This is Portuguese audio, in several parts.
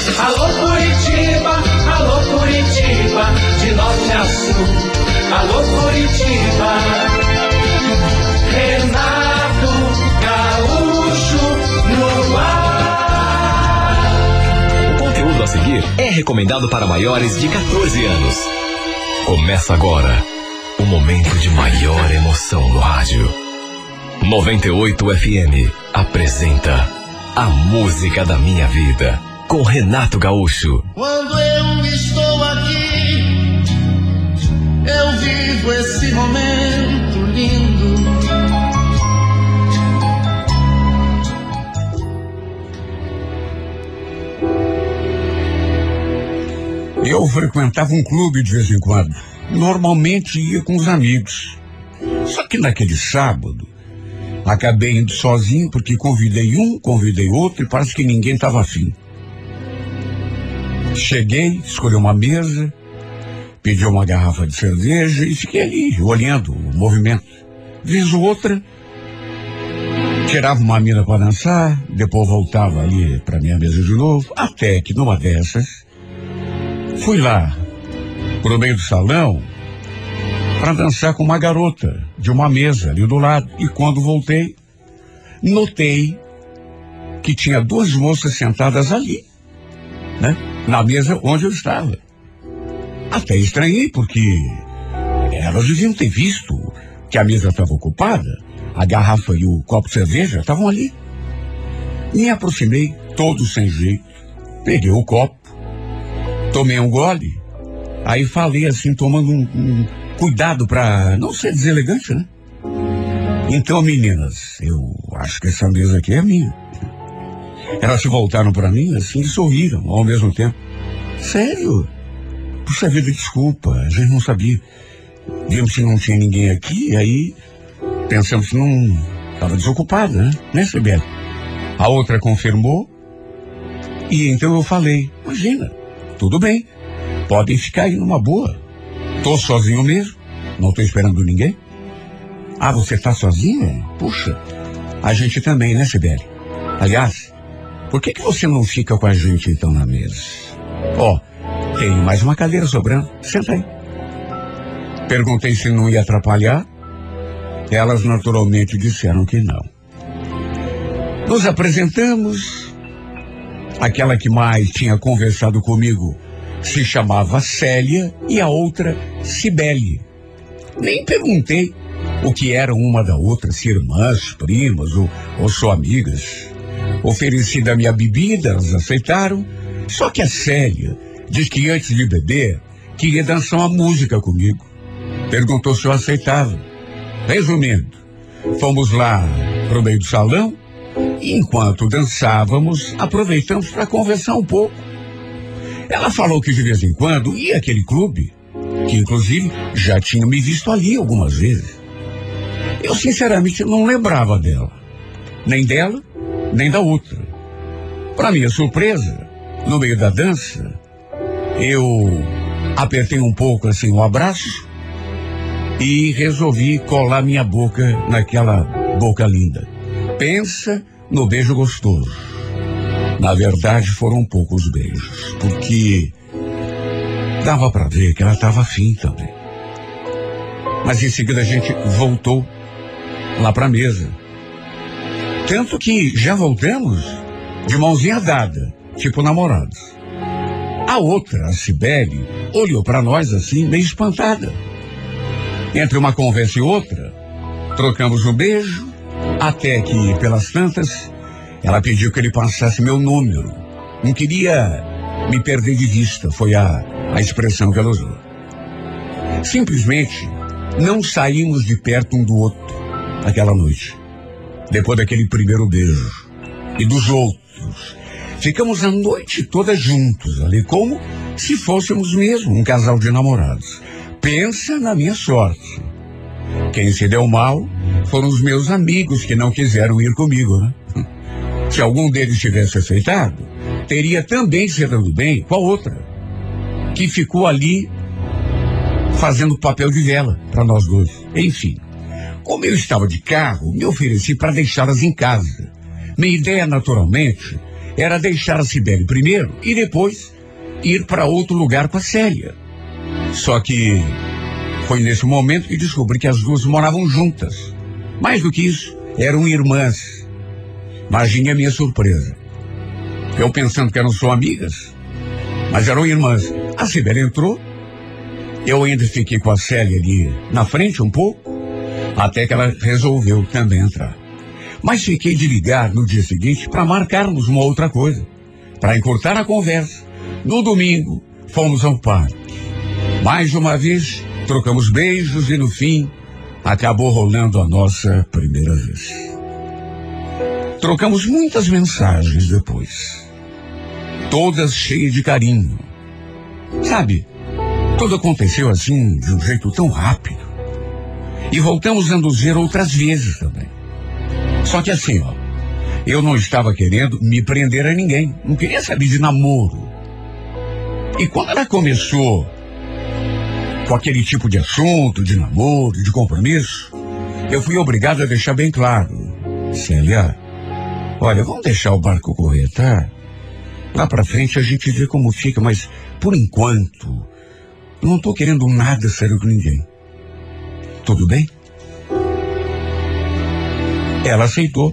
Alô Curitiba, alô Curitiba, de norte a sul. Alô Curitiba, Renato Gaúcho no ar. O conteúdo a seguir é recomendado para maiores de 14 anos. Começa agora o momento de maior emoção no rádio. 98 FM apresenta A Música da Minha Vida, com Renato Gaúcho. Quando eu estou aqui, eu vivo esse momento lindo. Eu frequentava um clube de vez em quando. Normalmente ia com os amigos. Só que naquele sábado, acabei indo sozinho porque convidei um, convidei outro e parece que ninguém estava afim. Cheguei, escolhi uma mesa, pedi uma garrafa de cerveja e fiquei ali, olhando o movimento. Vez ou outra, tirava uma mina para dançar, depois voltava ali para minha mesa de novo, até que numa dessas, fui lá pro meio do salão para dançar com uma garota de uma mesa ali do lado. E quando voltei, notei que tinha duas moças sentadas ali, né? Na mesa onde eu estava. Até estranhei, porque elas deviam ter visto que a mesa estava ocupada, a garrafa e o copo de cerveja estavam ali. Me aproximei, todo sem jeito, peguei o copo, tomei um gole, aí falei assim, tomando um cuidado para não ser deselegante, né? Então, meninas, eu acho que essa mesa aqui é minha. Elas se voltaram para mim assim e sorriram ao mesmo tempo. Sério? Puxa vida, desculpa, a gente não sabia. Vimos que não tinha ninguém aqui, aí pensamos que não estava desocupada, né, Sibeli? A outra confirmou e então eu falei, imagina, tudo bem, podem ficar aí numa boa. Tô sozinho mesmo, não tô esperando ninguém. Ah, você tá sozinha? Puxa, a gente também, né, Sibeli? Aliás, por que você não fica com a gente então na mesa? Ó, tem mais uma cadeira sobrando, senta aí. Perguntei se não ia atrapalhar. Elas naturalmente disseram que não. Nos apresentamos. Aquela que mais tinha conversado comigo se chamava Célia e a outra Cibele. Nem perguntei o que eram uma da outra, se irmãs, primas ou só amigas. Ofereci da minha bebida, elas aceitaram. Só que a Célia diz que antes de beber queria dançar uma música comigo. Perguntou se eu aceitava. Resumindo, fomos lá pro meio do salão e enquanto dançávamos, aproveitamos para conversar um pouco. Ela falou que de vez em quando ia àquele clube, que inclusive já tinha me visto ali algumas vezes. Eu sinceramente não lembrava dela. Nem dela, nem da outra. Para minha surpresa, no meio da dança, eu apertei um pouco assim o abraço e resolvi colar minha boca naquela boca linda. Pensa no beijo gostoso. Na verdade, foram poucos beijos, porque dava para ver que ela estava afim também. Mas em seguida a gente voltou lá para a mesa. Tanto que já voltamos de mãozinha dada, tipo namorados. A outra, a Cibele, olhou para nós assim, meio espantada. Entre uma conversa e outra, trocamos um beijo, até que, pelas tantas, ela pediu que ele passasse meu número. Não queria me perder de vista, foi a expressão que ela usou. Simplesmente, não saímos de perto um do outro aquela noite. Depois daquele primeiro beijo. E dos outros. Ficamos a noite toda juntos ali, como se fôssemos mesmo um casal de namorados. Pensa na minha sorte. Quem se deu mal foram os meus amigos que não quiseram ir comigo, né? Se algum deles tivesse aceitado, teria também se dado bem com a outra, que ficou ali fazendo papel de vela para nós dois. Enfim, como eu estava de carro, me ofereci para deixá-las em casa. Minha ideia, naturalmente, era deixar a Cibele primeiro e depois ir para outro lugar com a Célia. Só que foi nesse momento que descobri que as duas moravam juntas. Mais do que isso, eram irmãs. Imagine a minha surpresa. Eu pensando que eram só amigas, mas eram irmãs. A Cibele entrou, eu ainda fiquei com a Célia ali na frente um pouco, até que ela resolveu também entrar. Mas fiquei de ligar no dia seguinte para marcarmos uma outra coisa, para encurtar a conversa. No domingo, fomos ao parque. Mais uma vez, trocamos beijos e no fim, acabou rolando a nossa primeira vez. Trocamos muitas mensagens depois, todas cheias de carinho. Sabe, tudo aconteceu assim, de um jeito tão rápido. E voltamos a nos ver outras vezes também. Só que assim, ó, eu não estava querendo me prender a ninguém. Não queria saber de namoro. E quando ela começou com aquele tipo de assunto, de namoro, de compromisso, eu fui obrigado a deixar bem claro. Célia, olha, vamos deixar o barco correr, tá? Lá pra frente a gente vê como fica, mas por enquanto, eu não tô querendo nada sério com ninguém. Tudo bem? Ela aceitou,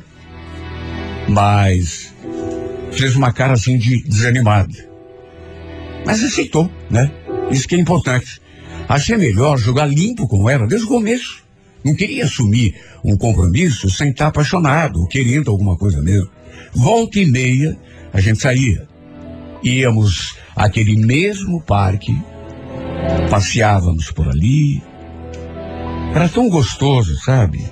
mas fez uma cara assim de desanimada. Mas aceitou, né? Isso que é importante. Achei melhor jogar limpo com ela desde o começo. Não queria assumir um compromisso sem estar apaixonado, querendo alguma coisa mesmo. Volta e meia, a gente saía. Íamos àquele mesmo parque, passeávamos por ali. Era tão gostoso, sabe?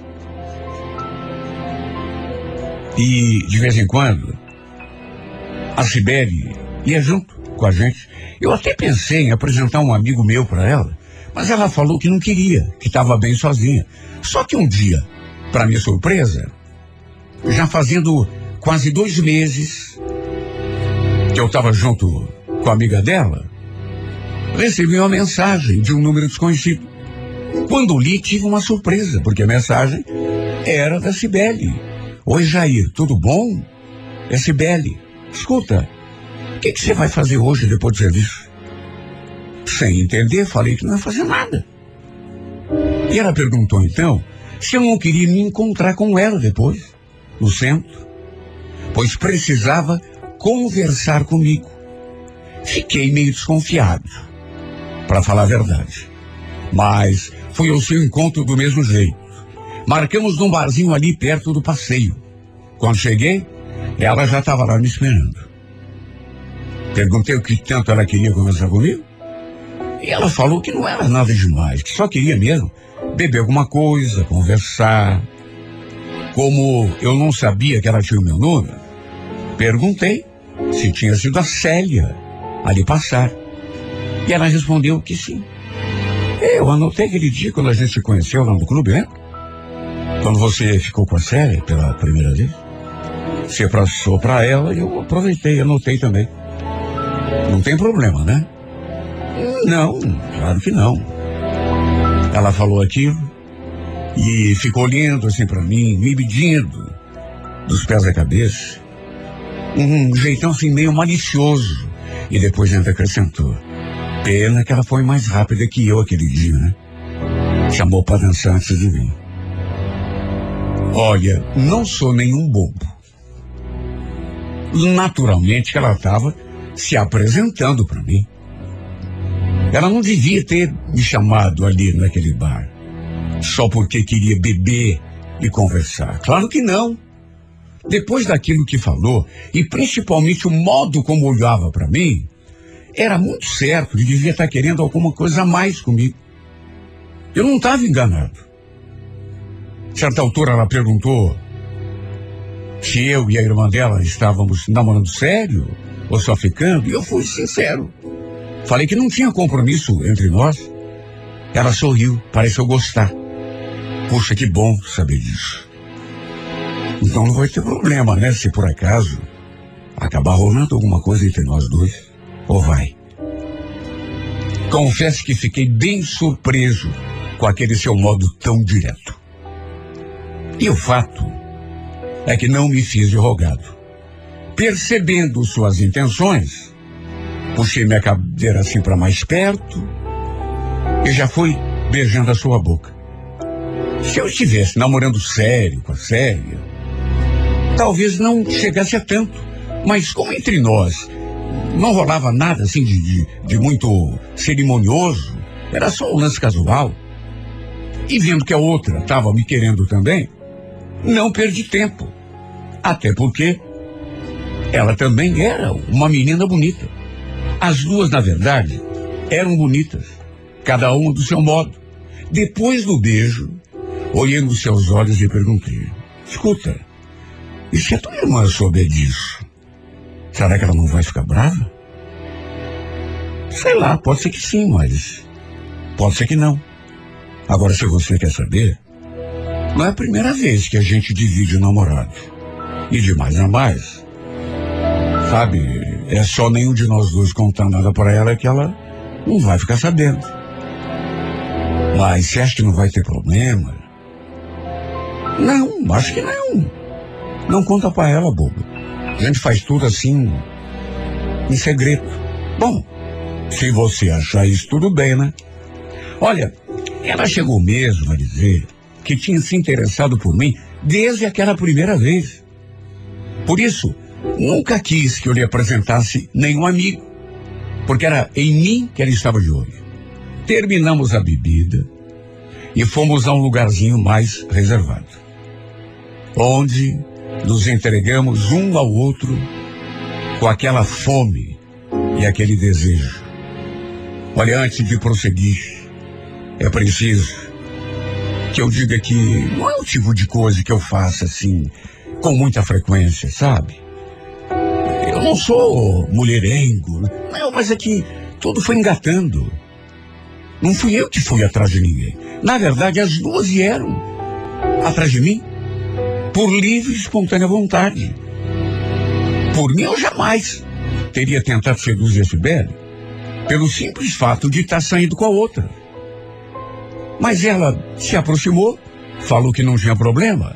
E, de vez em quando, a Cibele ia junto com a gente. Eu até pensei em apresentar um amigo meu para ela, mas ela falou que não queria, que estava bem sozinha. Só que um dia, para minha surpresa, já fazendo quase 2 meses que eu estava junto com a amiga dela, recebi uma mensagem de um número desconhecido. Quando li, tive uma surpresa, porque a mensagem era da Cibele. Oi, Jair, tudo bom? É Cibele. Escuta, o que você vai fazer hoje depois do serviço? Sem entender, falei que não ia fazer nada. E ela perguntou então se eu não queria me encontrar com ela depois, no centro, pois precisava conversar comigo. Fiquei meio desconfiado, para falar a verdade. Mas fui ao seu encontro do mesmo jeito. Marcamos num barzinho ali perto do passeio. Quando cheguei, ela já estava lá me esperando. Perguntei o que tanto ela queria conversar comigo. E ela falou que não era nada demais, que só queria mesmo beber alguma coisa, conversar. Como eu não sabia que ela tinha o meu número, perguntei se tinha sido a Célia ali passar. E ela respondeu que sim. Eu anotei aquele dia quando a gente se conheceu lá no clube, né? Quando você ficou com a Célia pela primeira vez. Você passou pra ela e eu aproveitei, anotei também. Não tem problema, né? Não, claro que não. Ela falou aquilo e ficou olhando assim pra mim, me medindo dos pés à cabeça. Um jeitão assim meio malicioso. E depois ainda acrescentou: pena que ela foi mais rápida que eu aquele dia, né? Chamou pra dançar antes de mim. Olha, não sou nenhum bobo. Naturalmente que ela estava se apresentando para mim. Ela não devia ter me chamado ali naquele bar só porque queria beber e conversar. Claro que não. Depois daquilo que falou, e principalmente o modo como olhava para mim, era muito certo que devia estar querendo alguma coisa a mais comigo. Eu não estava enganado. Certa altura ela perguntou se eu e a irmã dela estávamos namorando sério ou só ficando, e eu fui sincero. Falei que não tinha compromisso entre nós. Ela sorriu, pareceu gostar. Puxa, que bom saber disso. Então não vai ter problema, né, se por acaso acabar rolando alguma coisa entre nós dois. Ou vai? Confesso que fiquei bem surpreso com aquele seu modo tão direto. E o fato é que não me fiz de rogado. Percebendo suas intenções, puxei minha cadeira assim para mais perto e já fui beijando a sua boca. Se eu estivesse namorando sério com a Célia, talvez não chegasse a tanto, mas como entre nós não rolava nada assim de muito cerimonioso, era só um lance casual, e vendo que a outra estava me querendo também, não perdi tempo, até porque ela também era uma menina bonita. As duas, na verdade, eram bonitas, cada uma do seu modo. Depois do beijo, olhei nos seus olhos e perguntei: escuta, e se a tua irmã souber disso, será que ela não vai ficar brava? Sei lá, pode ser que sim, mas pode ser que não. Agora, se você quer saber, não é a primeira vez que a gente divide o namorado. E de mais a mais, sabe, é só nenhum de nós dois contar nada para ela que ela não vai ficar sabendo. Mas você acha que não vai ter problema? Não, acho que não. Não conta para ela, bobo. A gente faz tudo assim, em segredo. Bom, se você achar isso, tudo bem, né? Olha, ela chegou mesmo a dizer que tinha se interessado por mim desde aquela primeira vez. Por isso, nunca quis que eu lhe apresentasse nenhum amigo, porque era em mim que ela estava de olho. Terminamos a bebida e fomos a um lugarzinho mais reservado, onde nos entregamos um ao outro com aquela fome e aquele desejo. Olha, antes de prosseguir, é preciso que eu diga que não é o tipo de coisa que eu faço assim, com muita frequência, sabe? Eu não sou mulherengo, não, mas é que tudo foi engatando. Não fui eu que fui atrás de ninguém. Na verdade, as duas vieram atrás de mim por livre e espontânea vontade. Por mim, eu jamais teria tentado seduzir a Sibeli pelo simples fato de estar saindo com a outra. Mas ela se aproximou, falou que não tinha problema.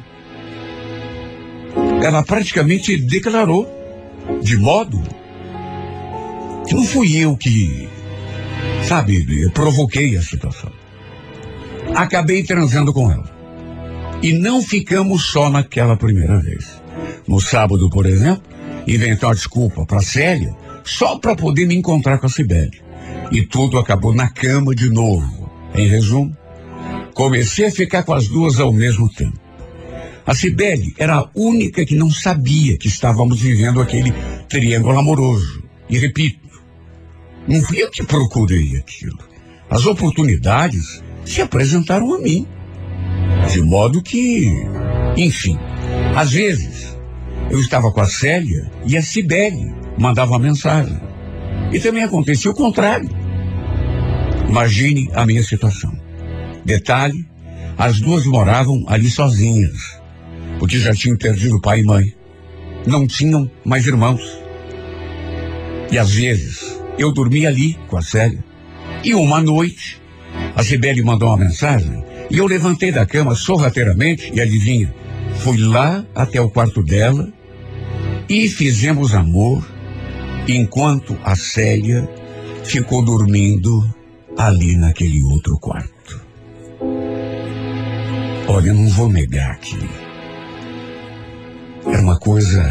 Ela praticamente declarou, de modo que não fui eu que, sabe, provoquei a situação. Acabei transando com ela. E não ficamos só naquela primeira vez. No sábado, por exemplo, inventei uma desculpa para Célia só para poder me encontrar com a Sibeli. E tudo acabou na cama de novo. Em resumo, comecei a ficar com as duas ao mesmo tempo. A Sibeli era a única que não sabia que estávamos vivendo aquele triângulo amoroso. E repito, não fui eu que procurei aquilo. As oportunidades se apresentaram a mim. De modo que, enfim, às vezes eu estava com a Célia e a Sibeli mandava uma mensagem. E também acontecia o contrário. Imagine a minha situação. Detalhe, as duas moravam ali sozinhas, porque já tinham perdido pai e mãe. Não tinham mais irmãos. E às vezes eu dormia ali com a Célia. E uma noite, a Sibeli mandou uma mensagem e eu levantei da cama sorrateiramente e adivinha, fui lá até o quarto dela e fizemos amor enquanto a Célia ficou dormindo ali naquele outro quarto. Olha, eu não vou negar que era uma coisa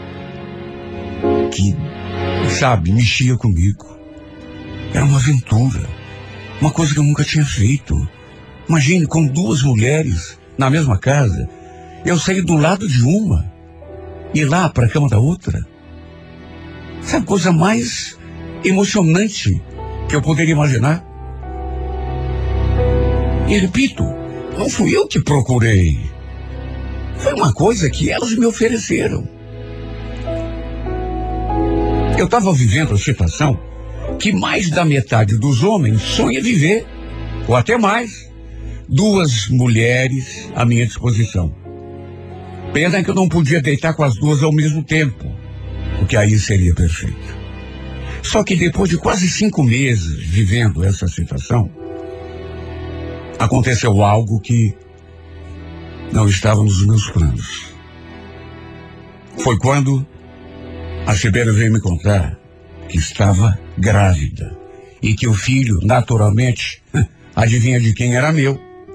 que, sabe, mexia comigo. Era uma aventura, uma coisa que eu nunca tinha feito. Imagine, com duas mulheres na mesma casa, eu saí do lado de uma e ir lá para a cama da outra. Sabe, coisa mais emocionante que eu poderia imaginar. E repito, não fui eu que procurei. Foi uma coisa que elas me ofereceram. Eu estava vivendo a situação que mais da metade dos homens sonha viver, ou até mais. Duas mulheres à minha disposição. Pena que eu não podia deitar com as duas ao mesmo tempo, porque aí seria perfeito. Só que depois de quase 5 meses vivendo essa situação, aconteceu algo que não estava nos meus planos. Foi quando A Sibeli veio me contar que estava grávida e que o filho, naturalmente, adivinha de quem era meu.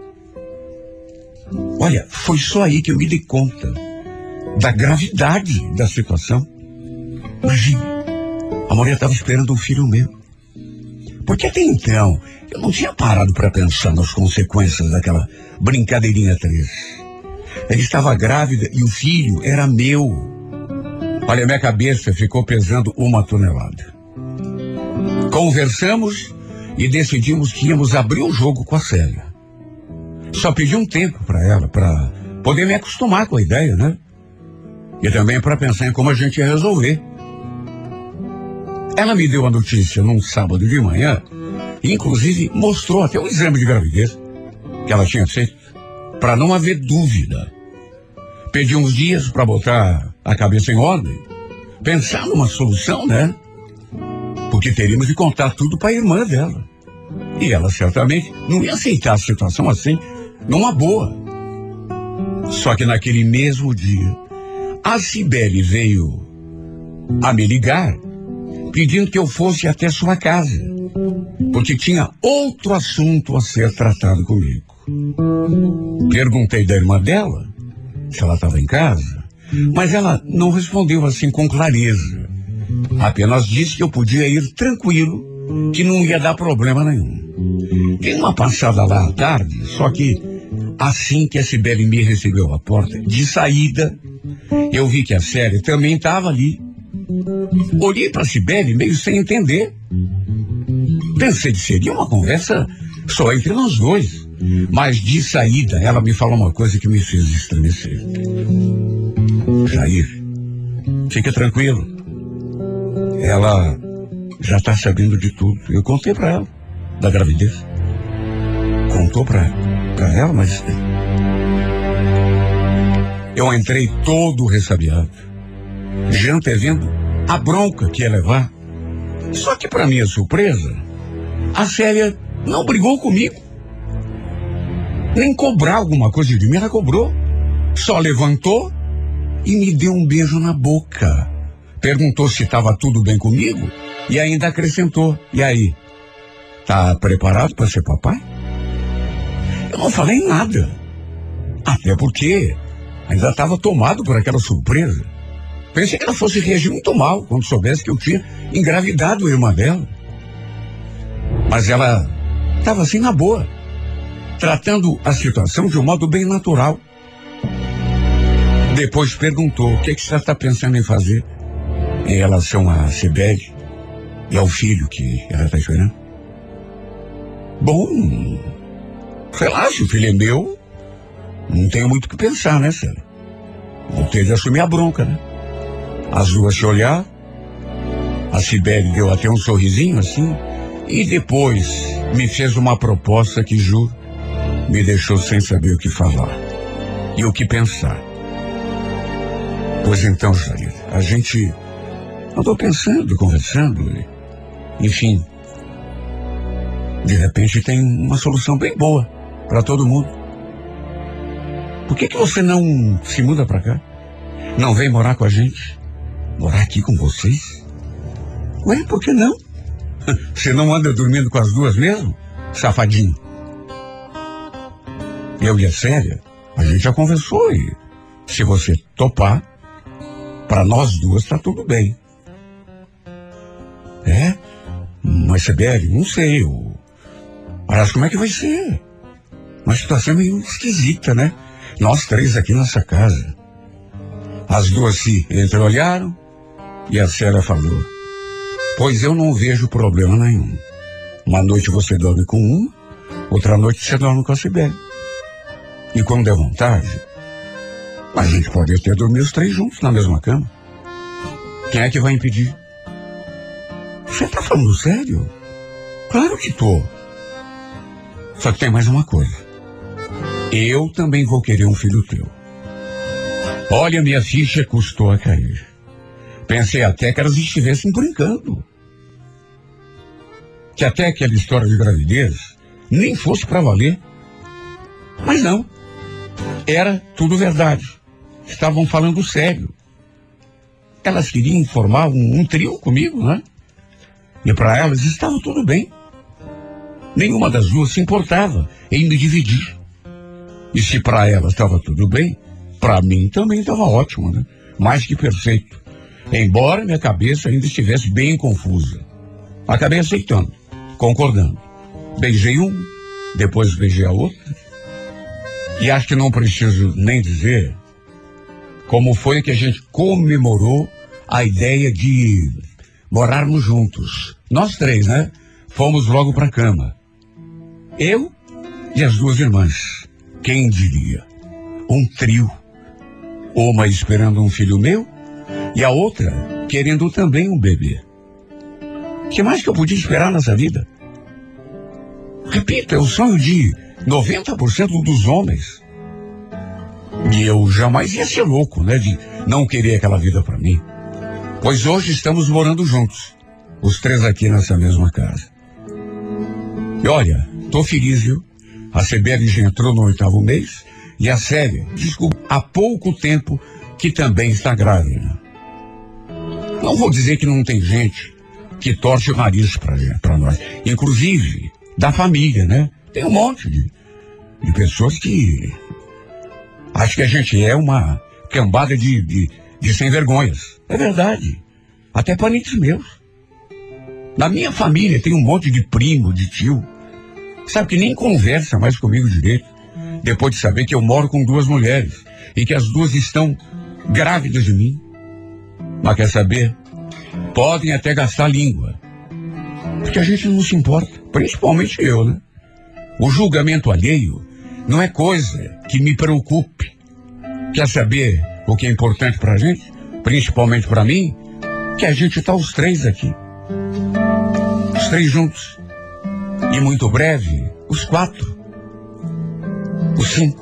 Olha, foi só aí que eu me dei conta da gravidade da situação. Imagina, a mulher estava esperando um filho meu. Porque até então, eu não tinha parado para pensar nas consequências daquela brincadeirinha 3. Ela estava grávida e o filho era meu. Olha, minha cabeça ficou pesando 1 tonelada. Conversamos e decidimos que íamos abrir o jogo com a Célia. Só pedi um tempo para ela, para poder me acostumar com a ideia, né? E também para pensar em como a gente ia resolver. Ela me deu a notícia num sábado de manhã e inclusive mostrou até o exame de gravidez que ela tinha feito, para não haver dúvida. Pedi uns dias para botar a cabeça em ordem, pensar numa solução, né? Porque teríamos de contar tudo para a irmã dela. E ela certamente não ia aceitar a situação assim, numa boa. Só que naquele mesmo dia, a Sibeli veio a me ligar, pedindo que eu fosse até sua casa, porque tinha outro assunto a ser tratado comigo. Perguntei da irmã dela se ela estava em casa, mas ela não respondeu assim com clareza. Apenas disse que eu podia ir tranquilo, que não ia dar problema nenhum. Dei uma passada lá à tarde, só que assim que a Sibeli me recebeu à porta, de saída, eu vi que a Célia também estava ali. Olhei para a Sibeli meio sem entender. Pensei que seria uma conversa só entre nós dois. Mas de saída, ela me falou uma coisa que me fez estremecer. Jair, fica tranquilo. Ela já está sabendo de tudo. Eu contei para ela da gravidez. Contou para ela, mas eu entrei todo ressabiado, já antevendo a bronca que ia levar. Só que, para minha surpresa, a Célia não brigou comigo. Nem cobrar alguma coisa de mim, ela cobrou. Só levantou e me deu um beijo na boca. Perguntou se estava tudo bem comigo e ainda acrescentou: e aí, tá preparado para ser papai? Eu não falei nada. Até porque ainda estava tomado por aquela surpresa. Pensei que ela fosse reagir muito mal quando soubesse que eu tinha engravidado a irmã dela. Mas ela estava assim na boa, tratando a situação de um modo bem natural. Depois perguntou: o que você está pensando em fazer em relação a Sibeli e ao filho que ela está esperando? Bom, relaxa, o filho é meu, não tenho muito o que pensar, né, Célia? Vou ter de assumir a bronca, né? As duas se olharam, a Sibeli deu até um sorrisinho assim, e depois me fez uma proposta que, juro, me deixou sem saber o que falar e o que pensar. Pois então, Jair, a gente andou pensando, conversando, enfim, de repente tem uma solução bem boa para todo mundo. Por que você não se muda para cá? Não vem morar com a gente? Morar aqui com vocês? Ué, por que não? Você não anda dormindo com as duas mesmo, safadinho? Eu e a Célia, a gente já conversou e se você topar, para nós duas tá tudo bem. É? Mas Sibeli, não sei, parece como é que vai ser. Uma situação meio esquisita, né? Nós três aqui nessa casa. As duas se entreolharam e a Célia falou: pois eu não vejo problema nenhum. Uma noite você dorme com uma, outra noite você dorme com a Sibeli. E quando der vontade, a gente pode até dormir os três juntos na mesma cama. Quem é que vai impedir? Você tá falando sério? Claro que tô. Só que tem mais uma coisa. Eu também vou querer um filho teu. Olha, minha ficha custou a cair. Pensei até que elas estivessem brincando. Que até aquela história de gravidez nem fosse para valer. Mas não. Era tudo verdade. Estavam falando sério. elas queriam formar um trio comigo, né? E para elas estava tudo bem. Nenhuma das duas se importava em me dividir. E se para elas estava tudo bem, para mim também estava ótimo, né? Mais que perfeito. Embora minha cabeça ainda estivesse bem confusa. Acabei aceitando, concordando. Beijei um, depois beijei a outra. E acho que não preciso nem dizer como foi que a gente comemorou a ideia de morarmos juntos. Nós três, né? Fomos logo para a cama. Eu e as duas irmãs. Quem diria? Um trio. Uma esperando um filho meu e a outra querendo também um bebê. O que mais que eu podia esperar nessa vida? Repito, é o sonho de 90% dos homens. E eu jamais ia ser louco, né? De não querer aquela vida para mim. Pois hoje estamos morando juntos. Os três aqui nessa mesma casa. E olha, tô feliz, viu? A CBL já entrou no 8º mês e a Célia, desculpa, há pouco tempo que também está grávida. Não vou dizer que não tem gente que torce o nariz para nós. Inclusive, da família, né? Tem um monte de pessoas que acham que a gente é uma cambada de sem vergonhas. É verdade. Até parentes meus. Na minha família tem um monte de primo, de tio. Sabe que nem conversa mais comigo direito. Depois de saber que eu moro com duas mulheres. E que as duas estão grávidas de mim. Mas quer saber? Podem até gastar a língua. Porque a gente não se importa. Principalmente eu, né? O julgamento alheio não é coisa que me preocupe. Quer saber o que é importante pra gente? Principalmente pra mim? Que a gente tá os três aqui. Os três juntos. E muito breve, os 4. Os 5.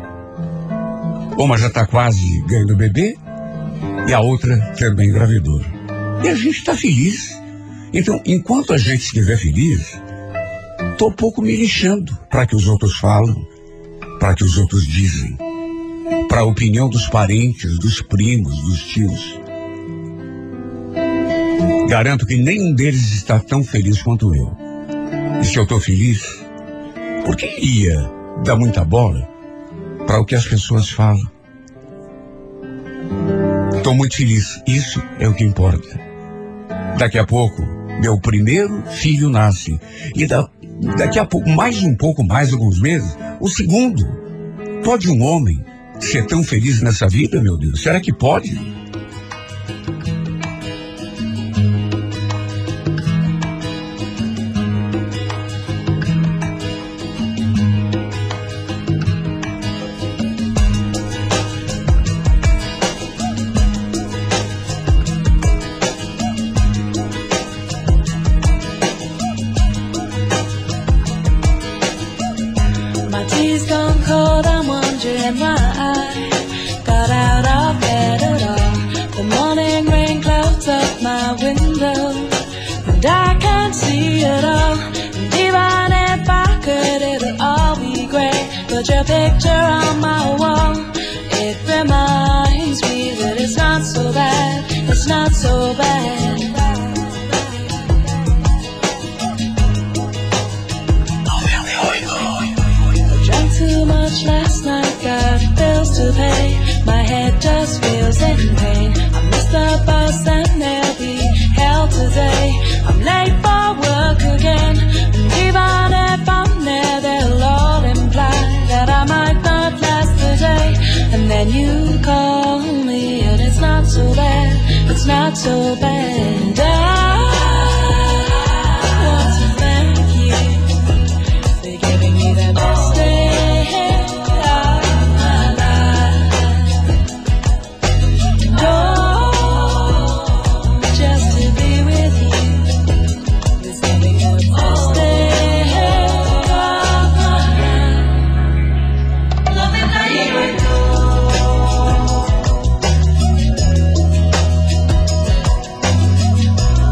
Uma já tá quase ganhando bebê e a outra também engravidou. E a gente tá feliz. Então, enquanto a gente estiver feliz, tô pouco me lixando para que os outros falam, para que os outros dizem, para a opinião dos parentes, dos primos, dos tios. Garanto que nenhum deles está tão feliz quanto eu. E se eu tô feliz, por que ia dar muita bola para o que as pessoas falam? Tô muito feliz, isso é o que importa. Daqui a pouco, meu primeiro filho nasce. E daqui a pouco, mais alguns meses, o segundo. Pode um homem ser tão feliz nessa vida, meu Deus? Será que pode? Put your picture on my wall. It reminds me that it's not so bad. It's not so bad. I drank too much last night, got bills to pay. My head just feels in pain. I missed the bus and there'll be hell today. I'm late for work again. And even if I'm there, they'll all imply that I might not last the day. And then you call me and it's not so bad. It's not so bad. I want to thank you for giving me the best day of my life. Oh, just to be with you is giving me the best day of my life. Loving how you go.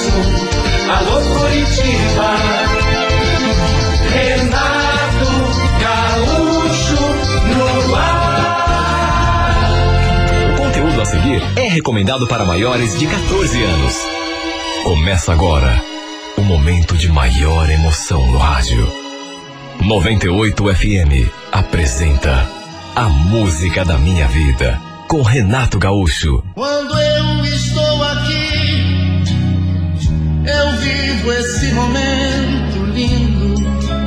Sul, alô Curitiba. Renato Gaúcho no ar. O conteúdo a seguir é recomendado para maiores de 14 anos. Começa agora o momento de maior emoção no rádio. 98 FM apresenta A Música da Minha Vida, com Renato Gaúcho. Quando eu estou aqui, eu vivo esse momento lindo.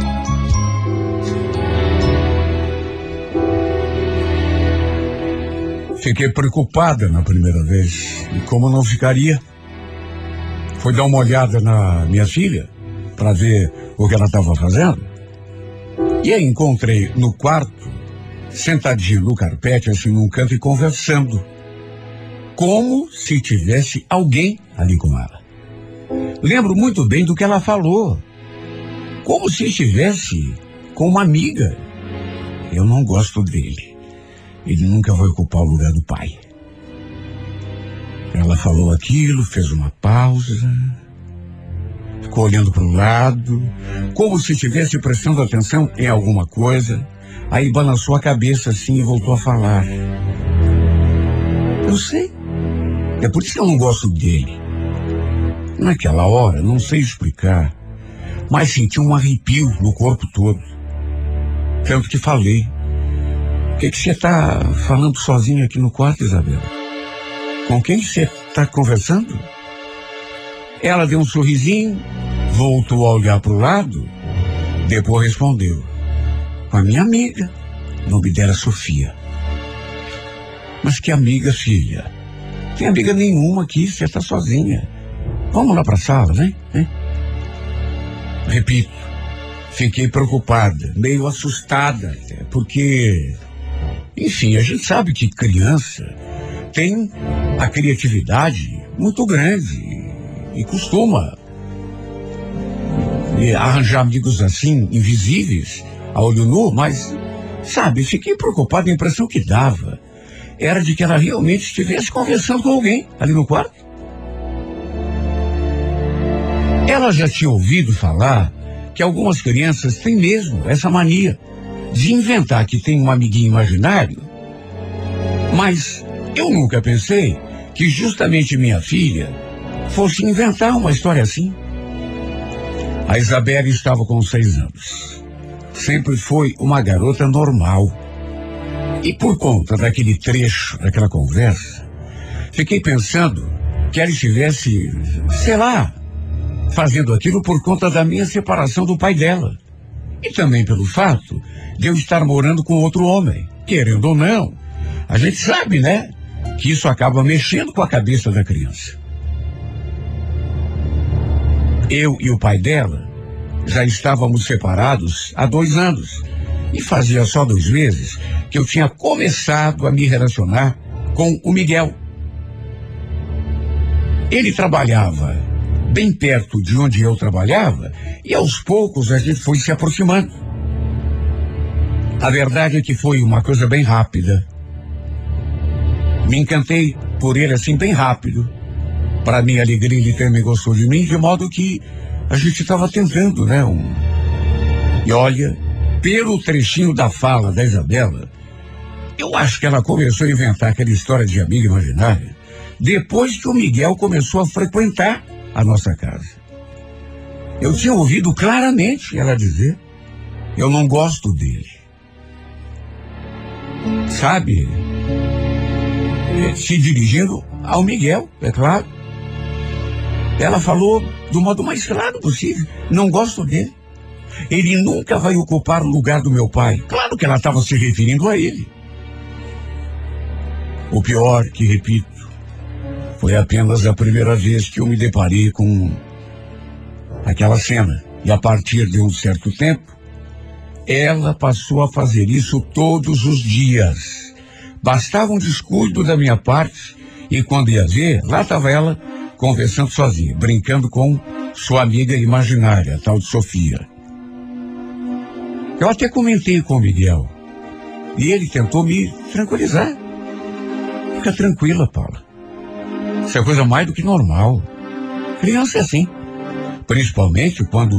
Fiquei preocupada na primeira vez. E como não ficaria? Fui dar uma olhada na minha filha para ver o que ela estava fazendo. E aí encontrei no quarto, sentadinho no carpete, assim num canto e conversando. Como se tivesse alguém ali com ela. Lembro muito bem do que ela falou. Como se estivesse com uma amiga. Eu não gosto dele. Ele nunca vai ocupar o lugar do pai. Ela falou aquilo, fez uma pausa, ficou olhando para o lado, como se estivesse prestando atenção em alguma coisa. Aí balançou a cabeça assim e voltou a falar. Eu sei. É por isso que eu não gosto dele. Naquela hora, não sei explicar, mas senti um arrepio no corpo todo. Tanto que falei. O que você está falando sozinha aqui no quarto, Isabela? Com quem você está conversando? Ela deu um sorrisinho, voltou a olhar para o lado, depois respondeu. Com a minha amiga. O nome dela é Sofia. Mas que amiga, filha? Não tem amiga nenhuma aqui, você está sozinha. Vamos lá para a sala, né? Repito, fiquei preocupada, meio assustada, porque, enfim, a gente sabe que criança tem a criatividade muito grande e costuma arranjar amigos assim, invisíveis, a olho nu, mas, sabe, fiquei preocupado, a impressão que dava era de que ela realmente estivesse conversando com alguém ali no quarto. Ela já tinha ouvido falar que algumas crianças têm mesmo essa mania de inventar que tem um amiguinho imaginário, mas eu nunca pensei que justamente minha filha fosse inventar uma história assim. A Isabela estava com 6 anos. Sempre foi uma garota normal. E por conta daquele trecho, daquela conversa, fiquei pensando que ela estivesse, sei lá, fazendo aquilo por conta da minha separação do pai dela. E também pelo fato de eu estar morando com outro homem. Querendo ou não, a gente sabe, né, que isso acaba mexendo com a cabeça da criança. Eu e o pai dela já estávamos separados há 2 anos. E fazia só 2 meses que eu tinha começado a me relacionar com o Miguel. Ele trabalhava bem perto de onde eu trabalhava e aos poucos a gente foi se aproximando. A verdade é que foi uma coisa bem rápida. Me encantei por ele assim bem rápido. Para minha alegria, ele também gostou de mim, de modo que a gente estava tentando, né? E olha, pelo trechinho da fala da Isabela, eu acho que ela começou a inventar aquela história de amiga imaginária depois que o Miguel começou a frequentar a nossa casa. Eu tinha ouvido claramente ela dizer, eu não gosto dele. Sabe? Se dirigindo ao Miguel, é claro. Ela falou do modo mais claro possível, não gosto dele. Ele nunca vai ocupar o lugar do meu pai. Claro que ela estava se referindo a ele. O pior, que repito, foi apenas a primeira vez que eu me deparei com aquela cena. E a partir de um certo tempo, ela passou a fazer isso todos os dias. Bastava um descuido da minha parte e quando ia ver, lá estava ela conversando sozinha, brincando com sua amiga imaginária, a tal de Sofia. Eu até comentei com o Miguel e ele tentou me tranquilizar. Fica tranquila, Paula. Isso é coisa mais do que normal. Criança é assim. Principalmente quando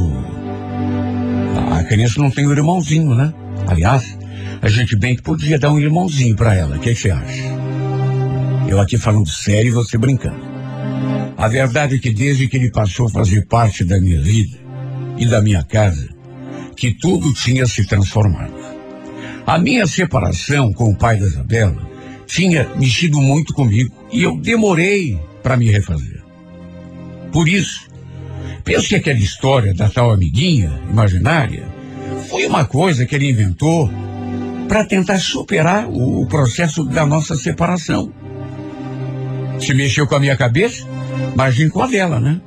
a criança não tem um irmãozinho, né? Aliás, a gente bem que podia dar um irmãozinho para ela. O que você acha? Eu aqui falando sério e você brincando. A verdade é que desde que ele passou a fazer parte da minha vida e da minha casa, que tudo tinha se transformado. A minha separação com o pai da Isabela tinha mexido muito comigo e eu demorei para me refazer. Por isso, penso que aquela história da tal amiguinha imaginária foi uma coisa que ele inventou para tentar superar o processo da nossa separação. Se mexeu com a minha cabeça, imagine com a dela, né?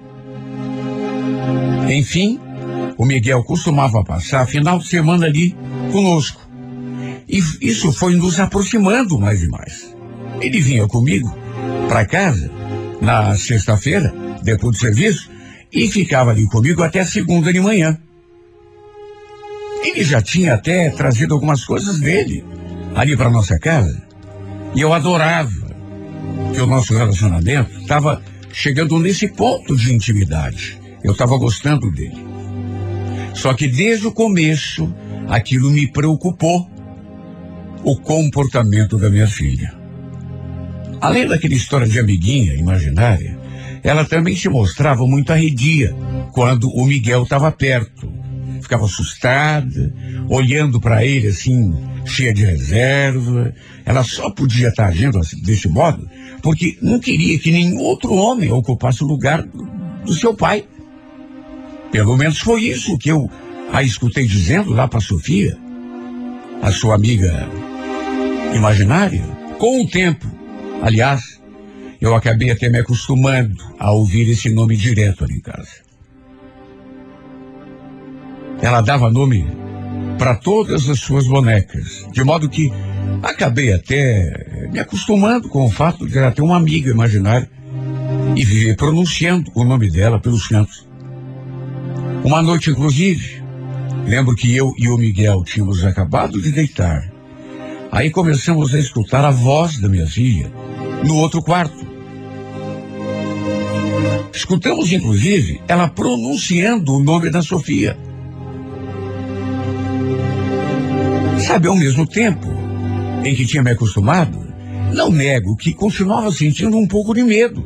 Enfim, o Miguel costumava passar final de semana ali conosco. E isso foi nos aproximando mais e mais. Ele vinha comigo para casa na sexta-feira, depois do serviço, e ficava ali comigo até segunda de manhã. Ele já tinha até trazido algumas coisas dele ali para nossa casa. E eu adorava que o nosso relacionamento estava chegando nesse ponto de intimidade. Eu estava gostando dele. Só que desde o começo, aquilo me preocupou. O comportamento da minha filha. Além daquela história de amiguinha imaginária, ela também se mostrava muito arredia quando o Miguel estava perto. Ficava assustada, olhando para ele assim, cheia de reserva. Ela só podia estar agindo assim, desse modo porque não queria que nenhum outro homem ocupasse o lugar do seu pai. Pelo menos foi isso que eu a escutei dizendo lá para Sofia, a sua amiga imaginária. Com o tempo, aliás, eu acabei até me acostumando a ouvir esse nome direto ali em casa. Ela dava nome para todas as suas bonecas, de modo que acabei até me acostumando com o fato de ela ter uma amiga imaginária e viver pronunciando o nome dela pelos cantos. Uma noite, inclusive, lembro que eu e o Miguel tínhamos acabado de deitar. Aí começamos a escutar a voz da minha filha no outro quarto. Escutamos, inclusive, ela pronunciando o nome da Sofia. Sabe, ao mesmo tempo em que tinha me acostumado, não nego que continuava sentindo um pouco de medo.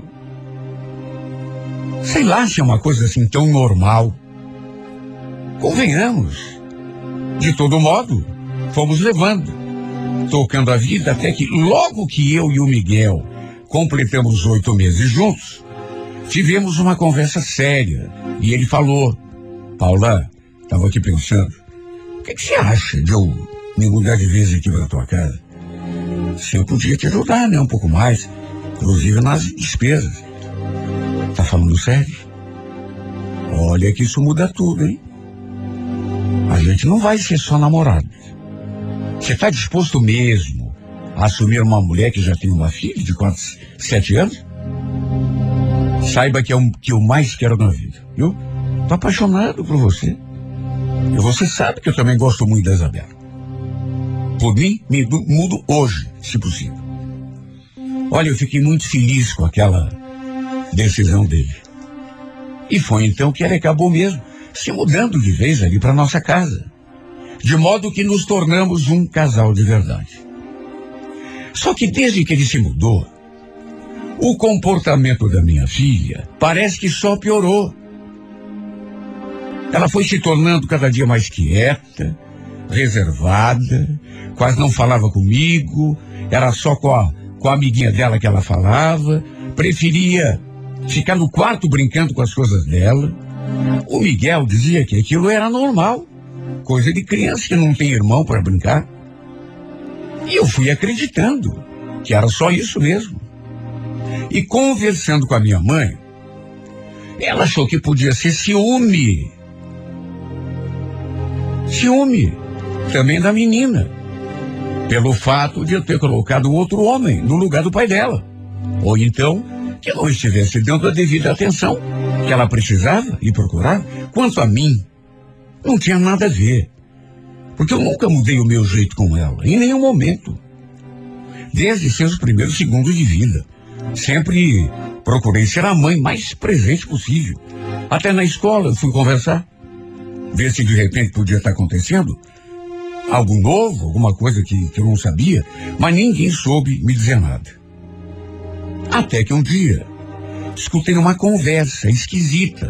Sei lá se é uma coisa assim tão normal. Convenhamos. De todo modo, fomos levando, tocando a vida até que logo que eu e o Miguel completamos 8 meses juntos, tivemos uma conversa séria e ele falou: Paula, estava aqui pensando, o que você acha de eu me mudar de vez aqui para tua casa? Se eu podia te ajudar, né, um pouco mais, inclusive nas despesas. Tá falando sério? Olha que isso muda tudo, hein? A gente não vai ser só namorados. Você está disposto mesmo a assumir uma mulher que já tem uma filha de 7 anos? Saiba que é o que eu mais quero na vida, viu? Tô apaixonado por você. E você sabe que eu também gosto muito da Isabela. Por mim, me mudo hoje, se possível. Olha, eu fiquei muito feliz com aquela decisão dele. E foi então que ele acabou mesmo se mudando de vez ali para nossa casa. De modo que nos tornamos um casal de verdade. Só que desde que ele se mudou, o comportamento da minha filha parece que só piorou. Ela foi se tornando cada dia mais quieta, reservada, quase não falava comigo, era só com a amiguinha dela que ela falava, preferia ficar no quarto brincando com as coisas dela. O Miguel dizia que aquilo era normal, coisa de criança que não tem irmão para brincar. E eu fui acreditando que era só isso mesmo. E conversando com a minha mãe, ela achou que podia ser ciúme. Ciúme também da menina, pelo fato de eu ter colocado outro homem no lugar do pai dela. Ou então, que eu não estivesse dando a devida atenção que ela precisava e procurava. Quanto a mim, não tinha nada a ver. Porque eu nunca mudei o meu jeito com ela, em nenhum momento. Desde seus primeiros segundos de vida. Sempre Procurei ser a mãe mais presente possível. Até na escola eu fui conversar, ver se de repente podia estar acontecendo algo novo, alguma coisa que eu não sabia, mas ninguém soube me dizer nada. Até que um dia escutei uma conversa esquisita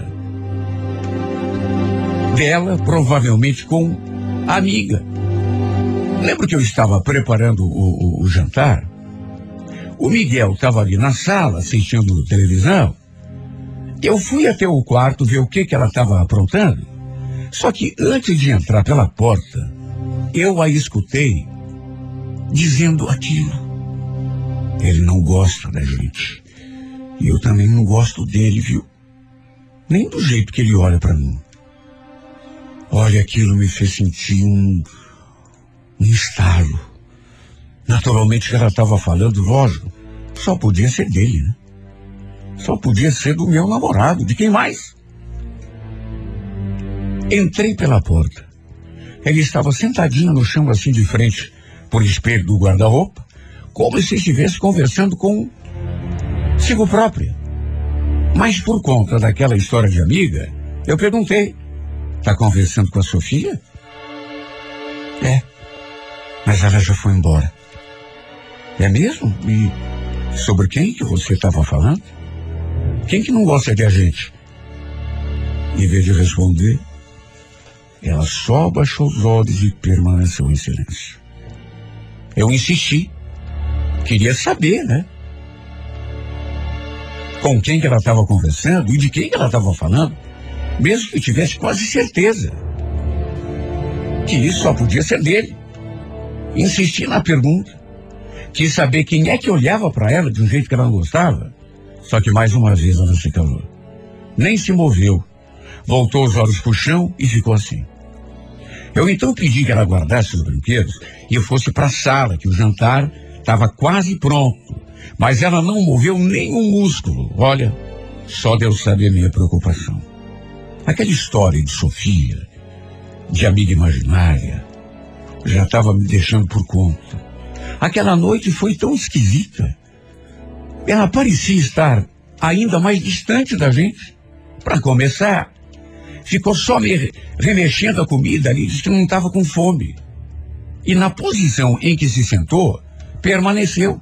dela, provavelmente com a amiga. Lembro que eu estava preparando o jantar. O Miguel estava ali na sala assistindo televisão. Eu fui até o quarto ver o que ela estava aprontando. Só que antes de entrar pela porta, eu a escutei dizendo aquilo. Ele não gosta da gente. E eu também não gosto dele, viu? Nem do jeito que ele olha para mim. Olha, aquilo me fez sentir um estalo. Naturalmente que ela estava falando, lógico, só podia ser dele, né? Só podia ser do meu namorado, de quem mais? Entrei pela porta. Ele estava sentadinho no chão, assim de frente, por espelho do guarda-roupa, como se estivesse conversando consigo própria. Mas por conta daquela história de amiga, eu perguntei, tá conversando com a Sofia? É, mas ela já foi embora. É mesmo? E sobre quem que você estava falando? Quem que não gosta de a gente? Em vez de responder, ela só baixou os olhos e permaneceu em silêncio. Eu insisti. Queria saber, né? Com quem que ela estava conversando e de quem que ela estava falando. Mesmo que eu tivesse quase certeza que isso só podia ser dele. Insisti na pergunta. Quis saber quem é que olhava para ela de um jeito que ela não gostava. Só que mais uma vez ela se calou. Nem se moveu. Voltou os olhos pro chão e ficou assim. Eu então pedi que ela guardasse os brinquedos e eu fosse para a sala, que o jantar estava quase pronto. Mas ela não moveu nem um músculo. Olha, só Deus sabe a minha preocupação. Aquela história de Sofia, de amiga imaginária, já estava me deixando por conta. Aquela noite foi tão esquisita. Ela parecia estar ainda mais distante da gente. Para começar, ficou só me remexendo a comida ali, disse que não estava com fome. E na posição em que se sentou, permaneceu.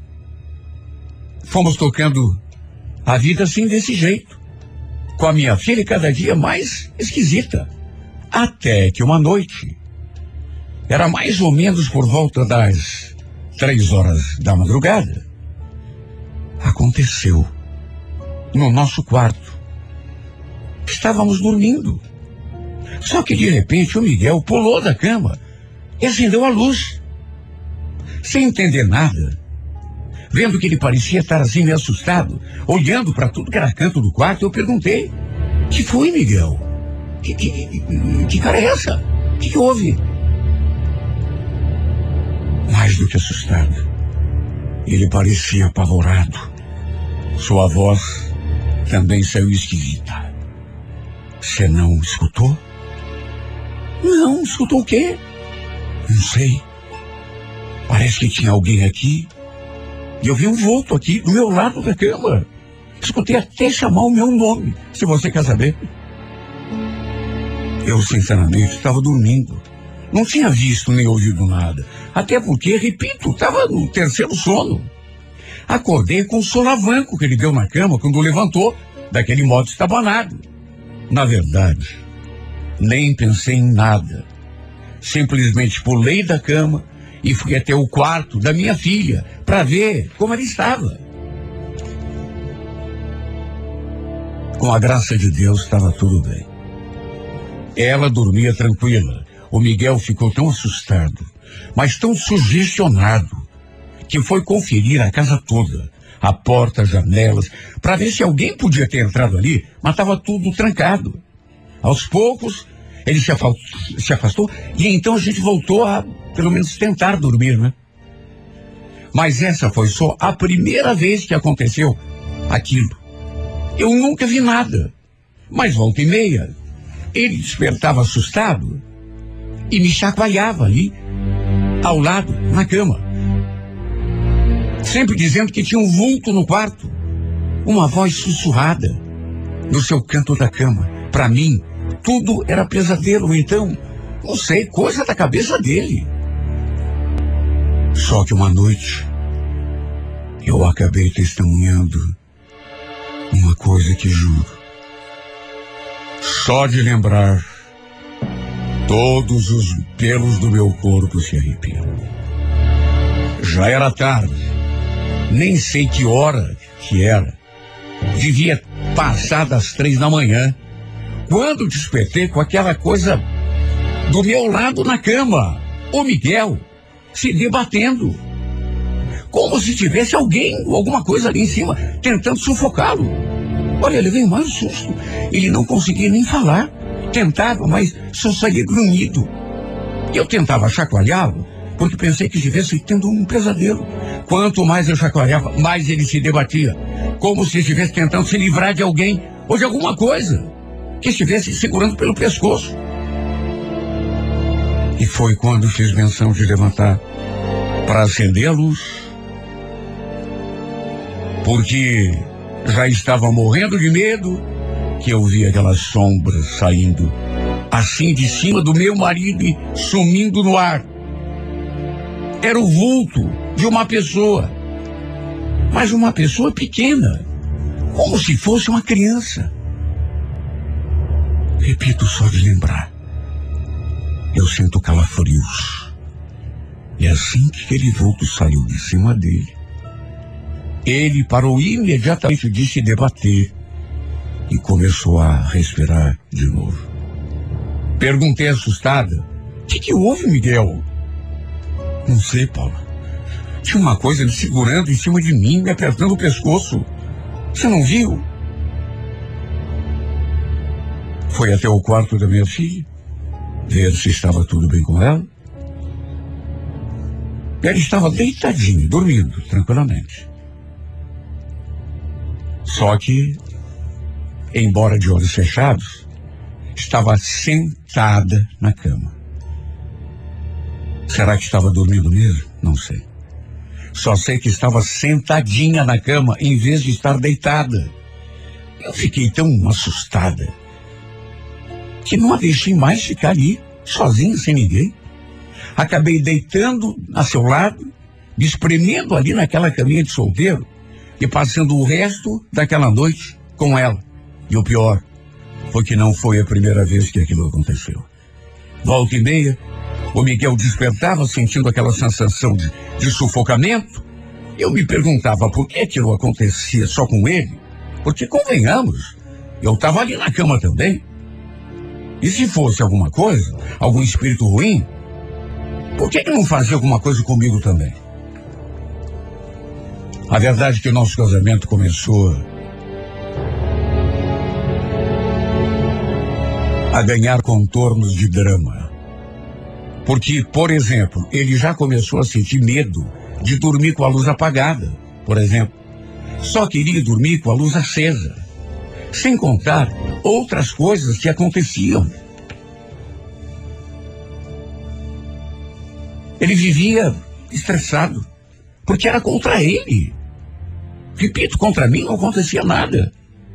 Fomos tocando a vida assim desse jeito, com a minha filha cada dia mais esquisita. Até que uma noite, era mais ou menos por volta das 3 horas da madrugada, aconteceu no nosso quarto. Estávamos dormindo. Só que de repente o Miguel pulou da cama e acendeu a luz. Sem entender nada, vendo que ele parecia estar assim meio assustado, olhando para tudo que era canto do quarto, eu perguntei: que foi, Miguel? Que cara é essa? O que houve? Mais do que assustado, ele parecia apavorado. Sua voz também saiu esquisita. Você não escutou? Não, escutou o quê? Não sei. Parece que tinha alguém aqui. E eu vi um vulto aqui do meu lado da cama. Escutei até chamar o meu nome, se você quer saber. Eu, sinceramente, estava dormindo. Não tinha visto nem ouvido nada. Até porque, repito, estava no terceiro sono. Acordei com o solavanco que ele deu na cama quando levantou daquele modo estabanado. Na verdade, nem pensei em nada. Simplesmente pulei da cama e fui até o quarto da minha filha para ver como ela estava. Com a graça de Deus, estava tudo bem. Ela dormia tranquila. O Miguel ficou tão assustado, mas tão sugestionado, que foi conferir a casa toda, a porta, as janelas, para ver se alguém podia ter entrado ali, mas estava tudo trancado. Aos poucos, ele se afastou e então a gente voltou a, pelo menos, tentar dormir, né? Mas essa foi só a primeira vez que aconteceu aquilo. Eu nunca vi nada, mas volta e meia, ele despertava assustado e me chacoalhava ali, ao lado, na cama. Sempre dizendo que tinha um vulto no quarto. uma voz sussurrada no seu canto da cama. Para mim, tudo era pesadelo, então, não sei, coisa da cabeça dele. Só que uma noite, eu acabei testemunhando uma coisa que juro. Só de lembrar, todos os pelos do meu corpo se arrepiam. Já era tarde, nem sei que hora que era. Devia passar das 3 da manhã, quando despertei com aquela coisa do meu lado na cama, o Miguel se debatendo, como se tivesse alguém ou alguma coisa ali em cima tentando sufocá-lo. Olha, ele veio mais um susto. Ele não conseguia nem falar. Tentava, mas só saía grunhido. Eu tentava chacoalhá-lo, porque pensei que estivesse tendo um pesadelo. Quanto mais eu chacoalhava, mais ele se debatia, como se estivesse tentando se livrar de alguém ou de alguma coisa que estivesse segurando pelo pescoço. E foi quando fiz menção de levantar para acender a luz, porque já estava morrendo de medo, que eu vi aquelas sombras saindo assim de cima do meu marido e sumindo no ar. Era o vulto de uma pessoa, mas uma pessoa pequena, como se fosse uma criança. Repito, só de lembrar, eu sinto calafrios. E assim que aquele vulto saiu de cima dele, ele parou imediatamente de se debater e começou a respirar de novo. Perguntei assustada: o que houve, Miguel? Não sei, Paula. Tinha uma coisa me segurando em cima de mim, me apertando o pescoço. Você não viu? Foi até o quarto da minha filha, ver se estava tudo bem com ela. Ela estava deitadinha, dormindo tranquilamente. Só que, embora de olhos fechados, estava sentada na cama. Será que estava dormindo mesmo? Não sei. Só sei que estava sentadinha na cama em vez de estar deitada. Eu fiquei tão assustada que não a deixei mais ficar ali, sozinha, sem ninguém. Acabei deitando a seu lado, me espremendo ali naquela caminha de solteiro e passando o resto daquela noite com ela. E o pior foi que não foi a primeira vez que aquilo aconteceu. Volta e meia, o Miguel despertava sentindo aquela sensação de sufocamento. Eu me perguntava por que aquilo acontecia só com ele, porque, convenhamos, eu estava ali na cama também. E se fosse alguma coisa, algum espírito ruim, por que não fazia alguma coisa comigo também? A verdade é que o nosso casamento começou a ganhar contornos de drama. Porque, por exemplo, ele já começou a sentir medo de dormir com a luz apagada, por exemplo. Só queria dormir com a luz acesa. Sem contar outras coisas que aconteciam. Ele vivia estressado, porque era contra ele. Repito, contra mim não acontecia nada.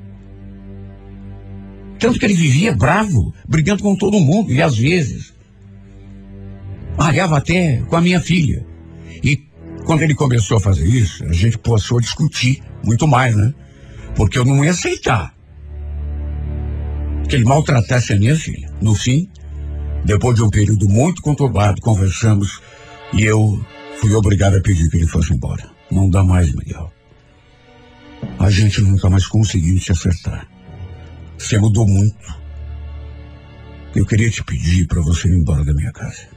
Tanto que ele vivia bravo, brigando com todo mundo, e às vezes malhava até com a minha filha. E quando ele começou a fazer isso, a gente passou a discutir muito mais, né? Porque eu não ia aceitar que ele maltratasse a minha filha. No fim, depois de um período muito conturbado, conversamos e eu fui obrigado a pedir que ele fosse embora. Não dá mais, Miguel. A gente nunca mais conseguiu se acertar. Você mudou muito. Eu queria te pedir para você ir embora da minha casa.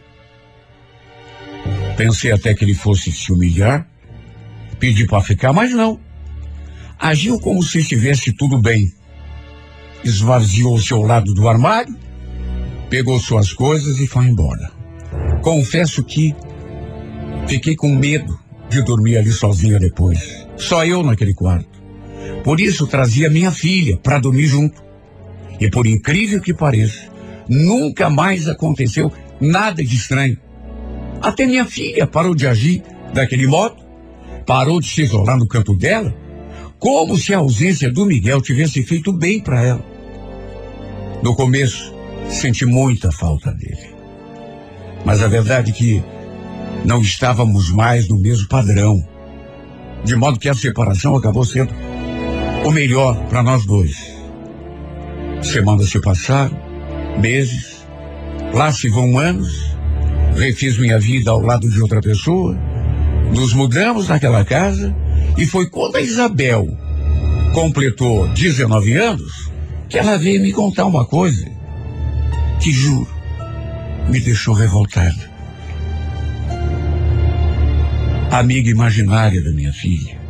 Pensei até que ele fosse se humilhar, pedir para ficar, mas não. Agiu como se estivesse tudo bem. Esvaziou o seu lado do armário, pegou suas coisas e foi embora. Confesso que fiquei com medo de dormir ali sozinha depois. Só eu naquele quarto. Por isso trazia minha filha para dormir junto. E por incrível que pareça, nunca mais aconteceu nada de estranho. Até minha filha parou de agir daquele modo, parou de se isolar no canto dela, Como se a ausência do Miguel tivesse feito bem para ela. No começo, senti muita falta dele. Mas a verdade é que não estávamos mais no mesmo padrão. De modo que a separação acabou sendo o melhor para nós dois. Semanas se passaram, meses, lá se vão anos, refiz minha vida ao lado de outra pessoa, nos mudamos naquela casa e foi quando a Isabel completou 19 anos que ela veio me contar uma coisa que, juro, me deixou revoltado. A amiga imaginária da minha filha.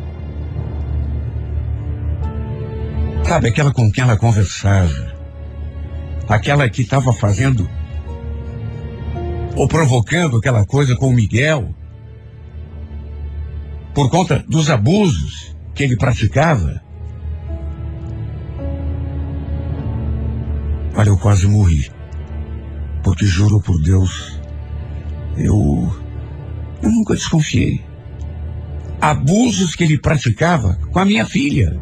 Sabe, aquela com quem ela conversava. Aquela que estava fazendo ou provocando aquela coisa com o Miguel. Por conta dos abusos que ele praticava. Olha, eu quase morri. Porque juro por Deus, eu nunca desconfiei. Abusos que ele praticava com a minha filha.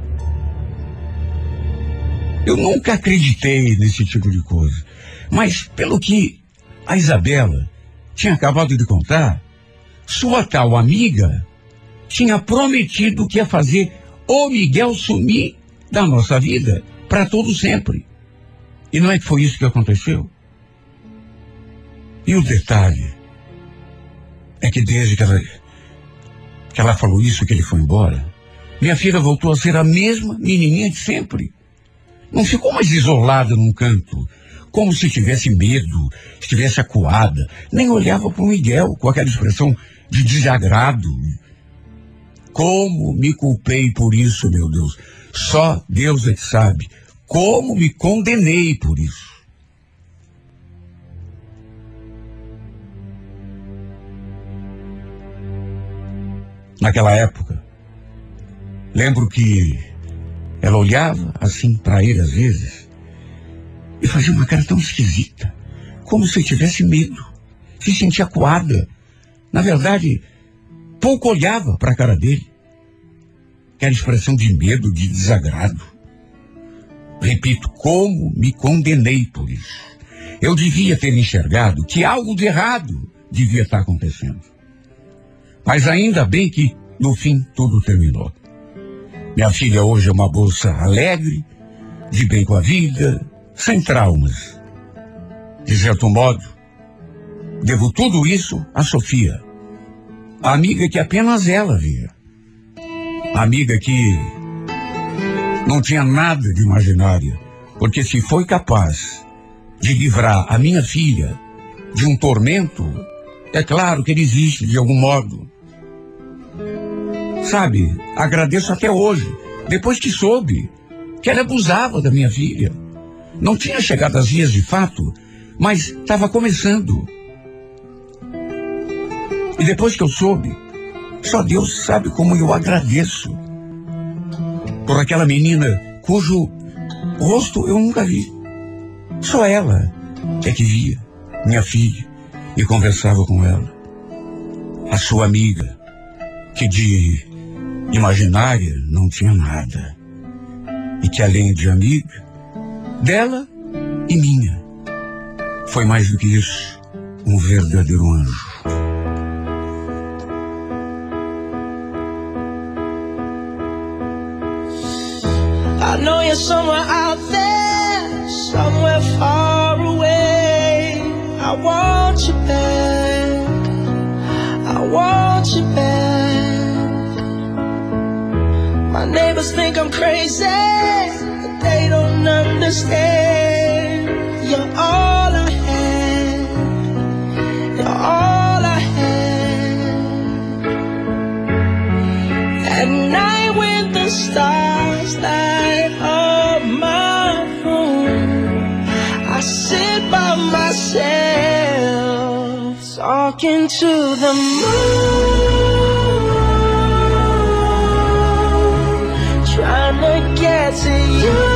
Eu nunca acreditei nesse tipo de coisa. Mas pelo que a Isabela tinha acabado de contar, sua tal amiga tinha prometido que ia fazer o Miguel sumir da nossa vida para todo sempre. E não é que foi isso que aconteceu? E o detalhe é que desde que ela falou isso, que ele foi embora, minha filha voltou a ser a mesma menininha de sempre. Não ficou mais isolada num canto, como se tivesse medo, estivesse acuada, nem olhava para o Miguel com aquela expressão de desagrado. Como me culpei por isso, meu Deus. Só Deus é que sabe. Como me condenei por isso. Naquela época, lembro que ela olhava assim para ele às vezes e fazia uma cara tão esquisita, como se tivesse medo, se sentia acuada. Na verdade, pouco olhava para a cara dele. Aquela expressão de medo, de desagrado. Repito, como me condenei por isso. Eu devia ter enxergado que algo de errado devia estar acontecendo. Mas ainda bem que, no fim, tudo terminou. Minha filha hoje é uma moça alegre, de bem com a vida, sem traumas. De certo modo, devo tudo isso a Sofia, a amiga que apenas ela via. A amiga que não tinha nada de imaginária, porque se foi capaz de livrar a minha filha de um tormento, é claro que ele existe de algum modo. Sabe, agradeço até hoje, depois que soube que ela abusava da minha filha. Não tinha chegado às vias de fato, mas estava começando. E depois que eu soube, só Deus sabe como eu agradeço por aquela menina cujo rosto eu nunca vi. Só ela é que via minha filha e conversava com ela. A sua amiga, que de imaginária não tinha nada. E que além de amiga, dela e minha, foi mais do que isso, um verdadeiro anjo. I know you're somewhere out there, somewhere far away. I want you back, I want you back. My neighbors think I'm crazy, but they don't understand. You're all I had, you're all I had. At night when the stars light up my room, I sit by myself, talking to the moon, trying to get to you.